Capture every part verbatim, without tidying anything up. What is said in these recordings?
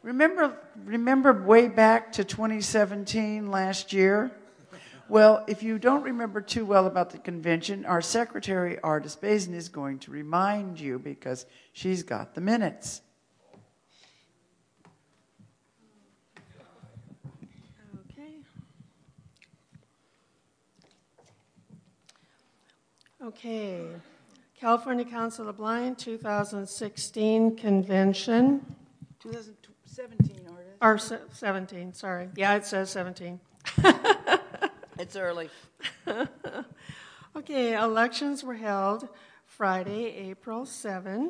Remember, remember way back to twenty seventeen last year? Well, if you don't remember too well about the convention, our secretary, Artis Bazin, is going to remind you because she's got the minutes. Okay. Okay. California Council of the Blind two thousand sixteen convention. twenty seventeen, Artis. Or se- seventeen, sorry. Yeah, it says seventeen. It's early. Okay, elections were held Friday, April seventh.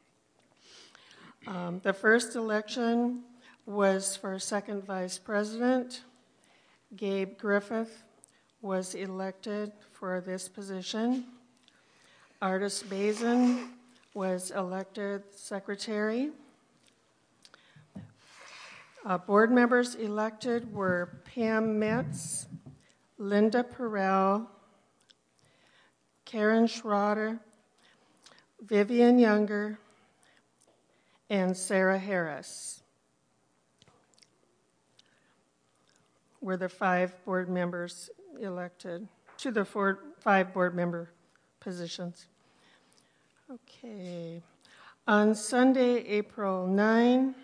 Um, the first election was for second vice president. Gabe Griffith was elected for this position. Artis Bazin was elected secretary. Uh, board members elected were Pam Metz, Linda Perrell, Karen Schroeder, Vivian Younger, and Sarah Harris were the five board members elected to the four, five board member positions. Okay. On Sunday, April ninth,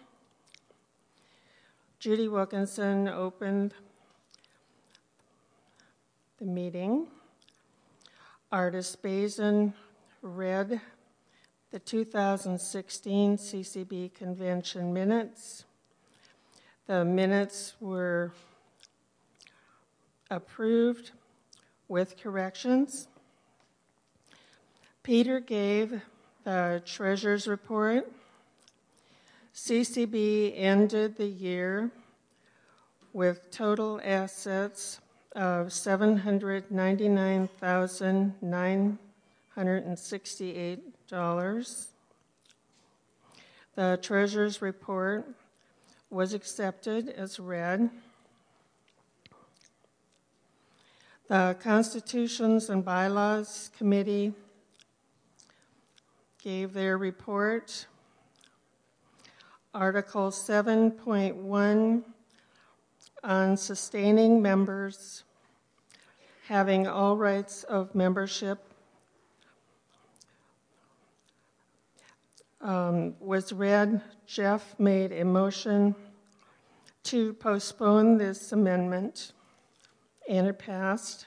Judy Wilkinson opened the meeting. Artis Bazin read the two thousand sixteen C C B convention minutes. The minutes were approved with corrections. Peter gave the treasurer's report. C C B ended the year with total assets of seven hundred ninety-nine thousand nine hundred sixty-eight dollars. The treasurer's report was accepted as read. The Constitutions and Bylaws Committee gave their report. Article seven point one on sustaining members having all rights of membership um, was read. Jeff made a motion to postpone this amendment, and it passed.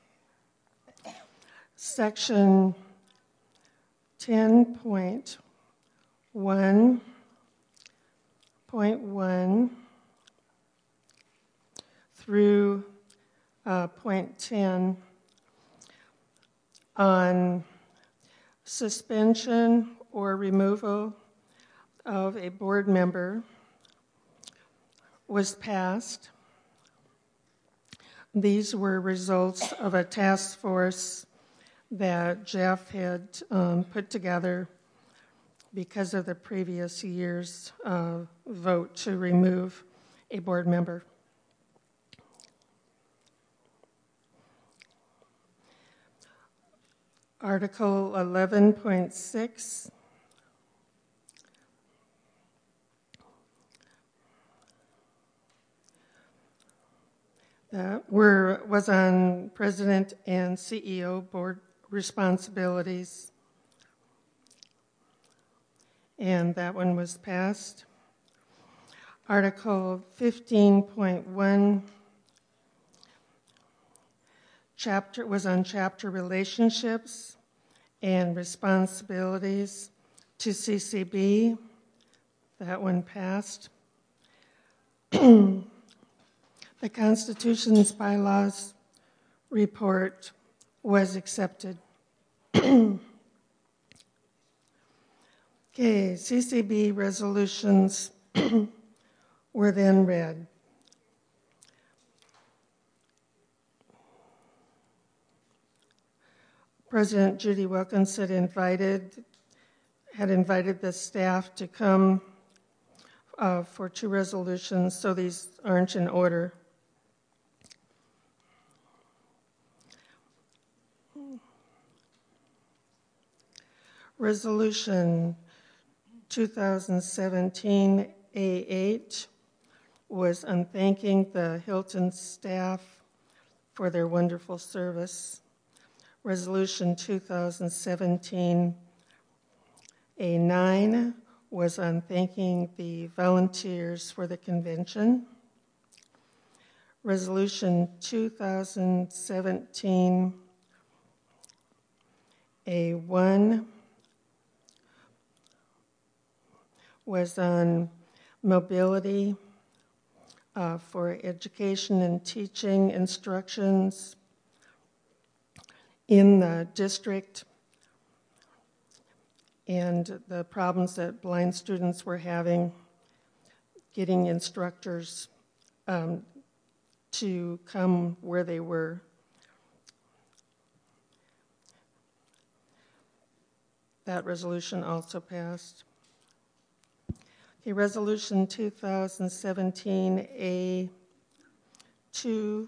Section ten point one point one through uh, point ten on suspension or removal of a board member was passed. These were results of a task force that Jeff had um, put together because of the previous year's uh, vote to remove a board member. Article eleven point six. That were, was on President and C E O board responsibilities. And that one was passed. Article fifteen point one chapter was on chapter relationships and responsibilities to C C B. That one passed. The Constitution's Bylaws report was accepted. Okay, C C B resolutions were then read. President Judy Wilkinson invited, had invited the staff to come uh, for two resolutions, so these aren't in order. Resolution two thousand seventeen eight was on thanking the Hilton staff for their wonderful service. Resolution two thousand seventeen A nine was on thanking the volunteers for the convention. Resolution two thousand seventeen A one was on mobility uh, for education and teaching instructions in the district and the problems that blind students were having getting instructors um, to come where they were. That resolution also passed. Okay, Resolution two thousand seventeen A two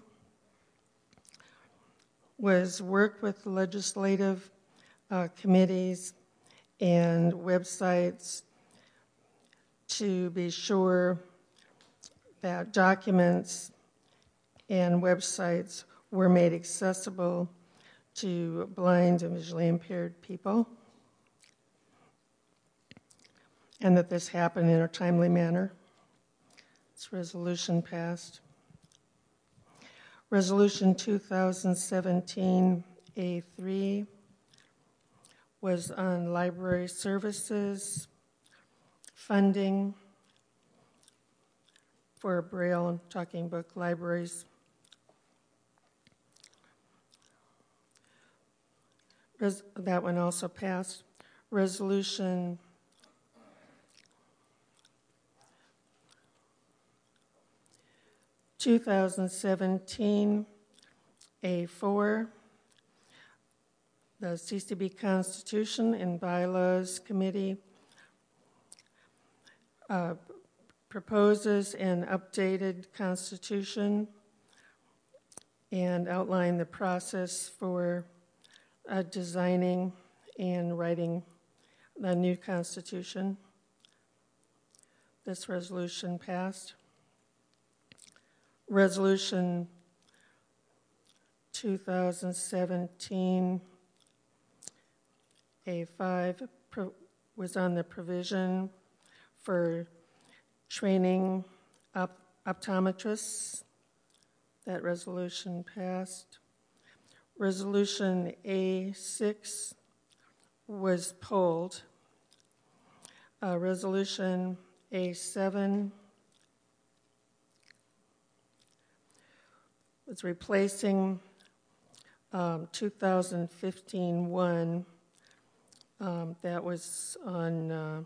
was work with legislative uh, committees and websites to be sure that documents and websites were made accessible to blind and visually impaired people, and that this happened in a timely manner. This resolution passed. Resolution two thousand seventeen A three was on library services, funding for Braille and talking book libraries. Res- that one also passed. Resolution two thousand seventeen A four, the C C B Constitution and Bylaws Committee uh, proposes an updated constitution and outline the process for uh, designing and writing the new constitution. This resolution passed. Resolution two thousand seventeen A five pro- was on the provision for training op- optometrists. That resolution passed. Resolution A six was pulled. Uh, resolution A seven was replacing um, two thousand fifteen one. Um, that was on uh,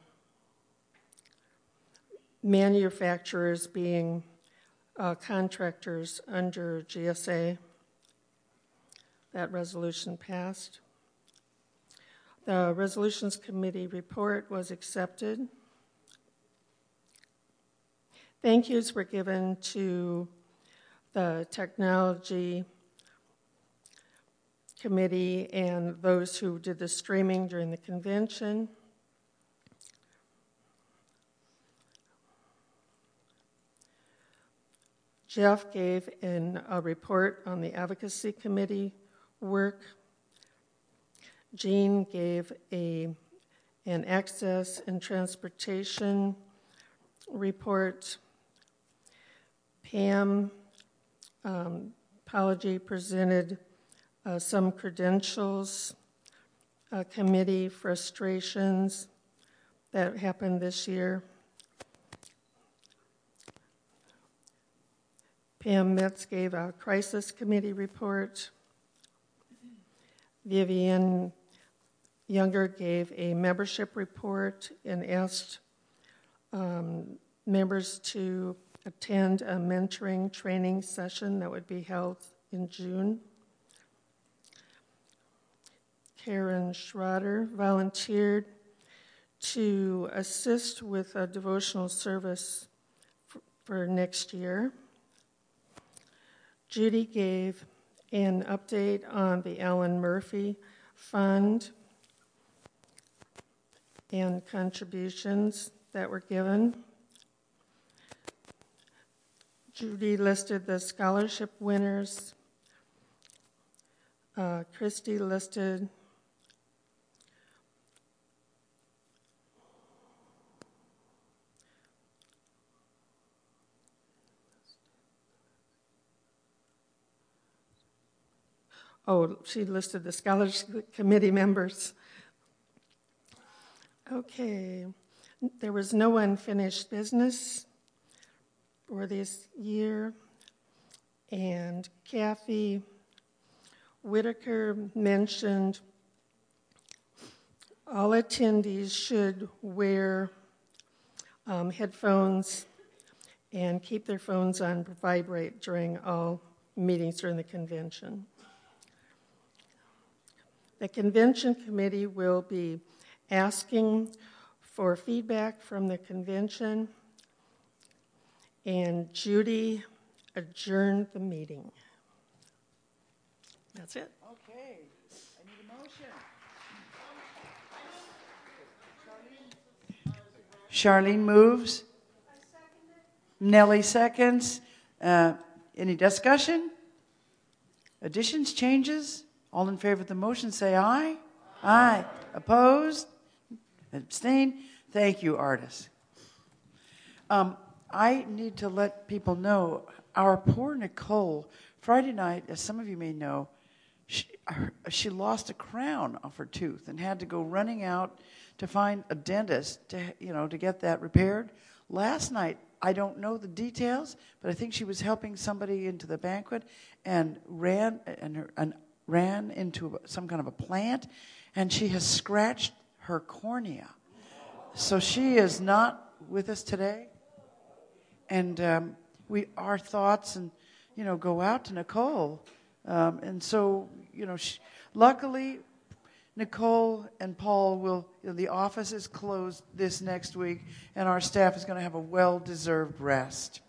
manufacturers being uh, contractors under G S A. That resolution passed. The Resolutions Committee report was accepted. Thank yous were given to the Technology Committee and those who did the streaming during the convention. Jeff gave an, a report on the Advocacy Committee work. Jean gave a, an access and transportation report. Pam um, Apology presented uh, some credentials, uh, committee frustrations that happened this year. Pam Metz gave a crisis committee report. Vivian Younger gave a membership report and asked um, members to attend a mentoring training session that would be held in June. Karen Schroeder volunteered to assist with a devotional service for, for next year. Judy gave an update on the Alan Murphy Fund and contributions that were given. Judy listed the scholarship winners. Uh, Christy listed Oh, she listed the scholarship committee members. Okay. There was no unfinished business for this year. And Kathy Whitaker mentioned all attendees should wear um, headphones and keep their phones on vibrate during all meetings during the convention. The convention committee will be asking for feedback from the convention, and Judy adjourned the meeting. That's it. Okay, I need a motion. Charlene moves. Nellie seconds. Uh, any discussion? Additions, changes? All in favor of the motion say aye. Aye. Opposed? Abstain? Thank you, Artis. Um, I need to let people know, our poor Nicole, Friday night, as some of you may know, she, her, she lost a crown off her tooth and had to go running out to find a dentist to, you know, to get that repaired. Last night, I don't know the details, but I think she was helping somebody into the banquet and ran and, her, and ran into some kind of a plant, and she has scratched her cornea. So she is not with us today. And um, we, our thoughts and, you know, go out to Nicole. Um, and so, you know, she, luckily, Nicole and Paul will, you know, the office is closed this next week, and our staff is going to have a well-deserved rest.